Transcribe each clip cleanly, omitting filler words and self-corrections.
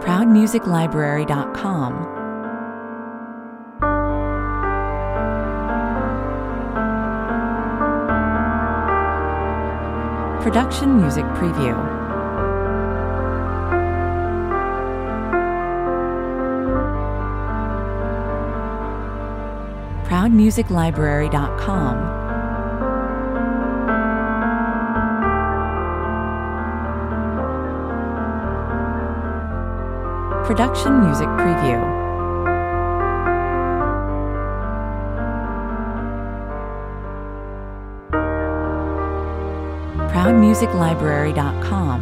ProudMusicLibrary.com. Production Music Preview. ProudMusicLibrary.com. Production Music Preview. ProudMusicLibrary.com.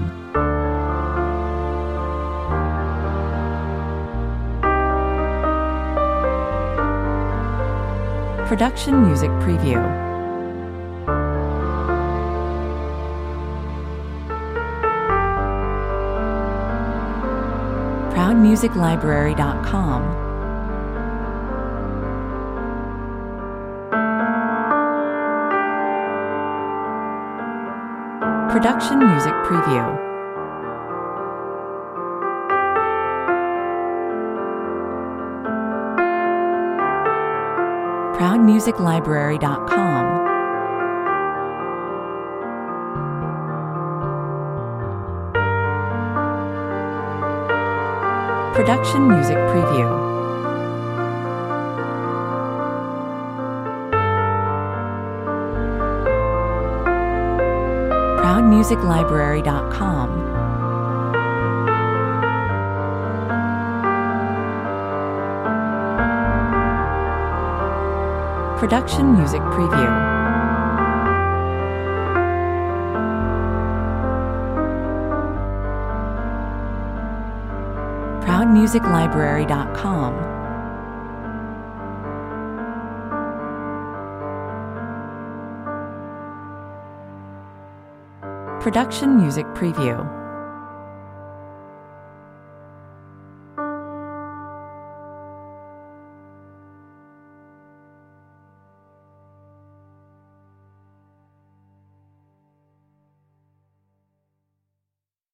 Production Music Preview. ProudMusicLibrary.com. Production Music Preview. ProudMusicLibrary.com. Production Music Preview. ProudMusicLibrary.com. Production Music Preview. ProudMusicLibrary.com. Production Music Preview.